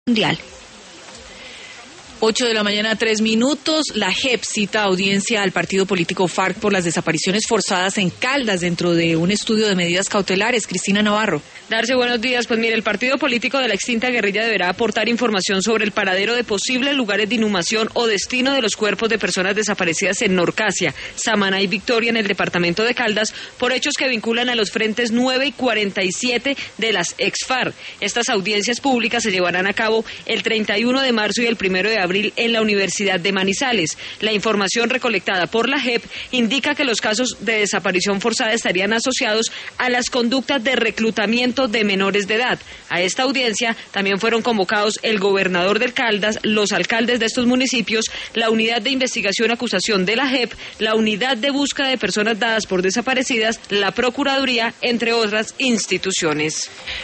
Mundial. 8 de la mañana, 3 minutos. La JEP cita audiencia al partido político FARC por las desapariciones forzadas en Caldas dentro de un estudio de medidas cautelares. Cristina Navarro. Darce, buenos días. Pues mire, el partido político de la extinta guerrilla deberá aportar información sobre el paradero de posibles lugares de inhumación o destino de los cuerpos de personas desaparecidas en Norcasia, Samaná y Victoria en el departamento de Caldas por hechos que vinculan a los frentes 9 y 47 de las ex-FARC. Estas audiencias públicas se llevarán a cabo el 31 de marzo y el 1 de abril en la Universidad de Manizales. La información recolectada por la JEP indica que los casos de desaparición forzada estarían asociados a las conductas de reclutamiento de menores de edad. A esta audiencia también fueron convocados el gobernador del Caldas, los alcaldes de estos municipios, la unidad de investigación y acusación de la JEP, la unidad de búsqueda de personas dadas por desaparecidas, la Procuraduría, entre otras instituciones.